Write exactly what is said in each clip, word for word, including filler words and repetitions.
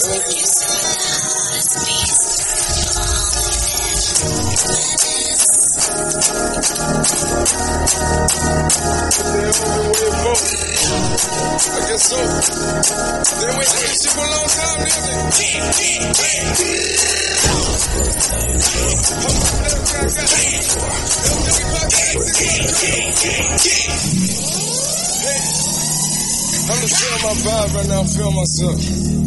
I guess so. They wait for this shit for a long time, I'm just feeling my vibe right now, I feel myself.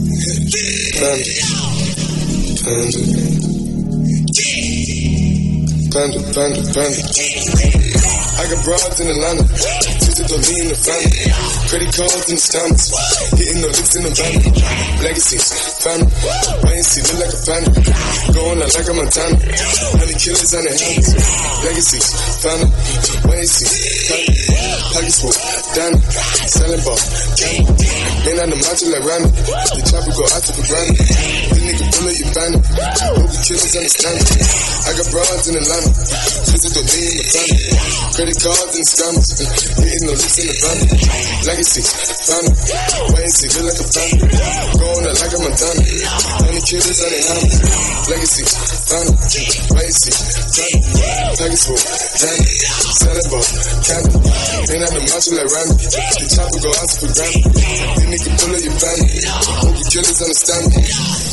Panda, panda, panda, panda. I got broads in Atlanta, twisted to me in the family. Credit cards in the stomachs, hitting the licks in the van. Legacies, family, wait and see, look like a panda. Going out like a Montana, honey killers on the hands. Legacies, family, wait and see, family. Pockets full, Danny, selling ball, candy. Man on the macho like Randy, the chopper go out to the granny. This nigga pull up your bandit, hope the killers understand it. I got broads in Atlanta, twisted to me in the family. Credit cards and scammers, hitting the licks in the van. Legacy, family, wait and see, look like a family. Going out like a Montana, honey killers on their hands. Legacy, family, wait and see, family. Pockets full, Danny, selling ball, candy. Man on the macho like Randy, the chopper go out to the granny. This nigga pull up your bandit, hope the killers understand me.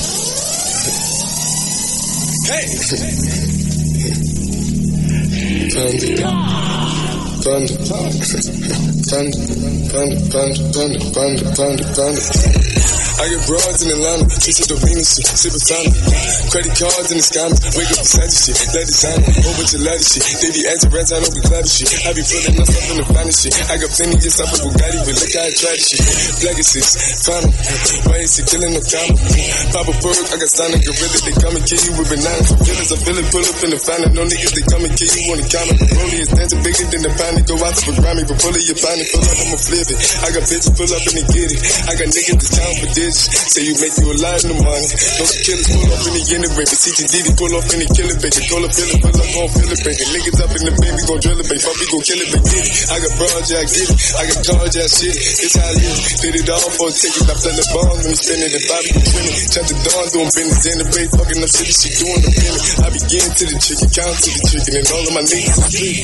Hey! Panda, panda, panda, panda, panda, panda, panda, panda, panda. I get broads in Atlanta, twisted to Venus shit, sippin' fountain. Credit cards in the scammers, wake up beside the shit, let designer, whole bunch of ladder shit. They be acting rats, I don't be glad shit. I be pulling up up in the finest shit. I got plenty just up with Bugatti, but look how I try this shit. Legacies, final, why is he killing no comma? Papa Berg, I got Sonic Gorilla, they come and kill you with bananas. Feelings, I feel it, pull up in the finest. No niggas, they come and kill you on the counter. Rollie is dancing bigger than the pound. Go out to the Grammy, but pull it, your pound, pull up, I'ma flip it. I got bitches, pull up and they get it. I got niggas that's count for this. Say you make you a lot in the money. Those killers pull up in the end of it. C T D D pull up in the killer baby. Call up, fill it, pull up, gon' fill it, baby. Niggas up in the baby, gon' drill it, baby. Fuck, we gon' kill it, baby. Get it. I got broad, yeah, I get it. I got cards, yeah, shit it. It's how it is. Did it all for a ticket. I play the bombs when we spinning it. Bobby can win it. Chop the dawn, doing business in the bay. Fucking up city, she doing the penny. I begin to the chicken, count to the chicken, and all of my niggas are free.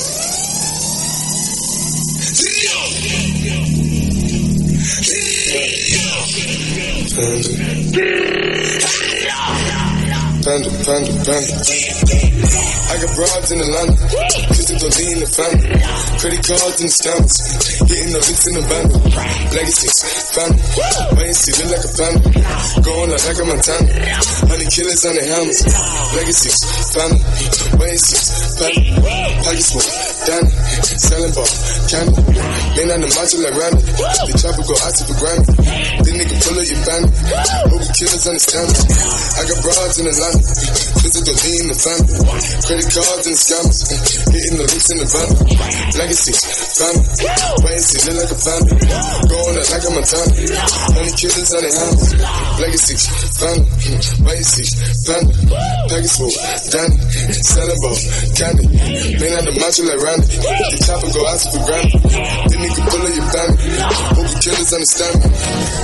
Panda, panda, panda. I got broads in Atlanta, twisted to me in the family. Credit cards and scammers, hitting the licks in the van. Legacies, family, wait and see, look like a family. Going out like a Montana, honey killers on their hammers. Legacies, family, wait and see, family. Pockets full, Danny, selling ball, candy. Man on the macho like Randy, the chopper go out to the granny. This nigga pull up your bandit, hope the killers understand me. I got broads in Atlanta, twisted to me in the family. Credit cards and scammers, hitting the licks in the van. Legacies, family, wait and see, look like a family. Going out like a Montana, honey killers on their hands. Legacies, family, wait and see, family. Pockets full, Danny, selling ball, candy. Man on the macho like Randy, the chopper go out to the granny. This nigga pull up your bandit, hope the killers understand me.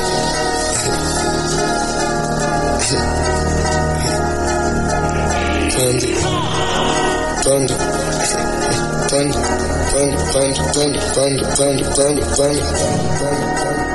Panda, panda, panda, panda, panda, panda, panda, panda, panda, panda, panda.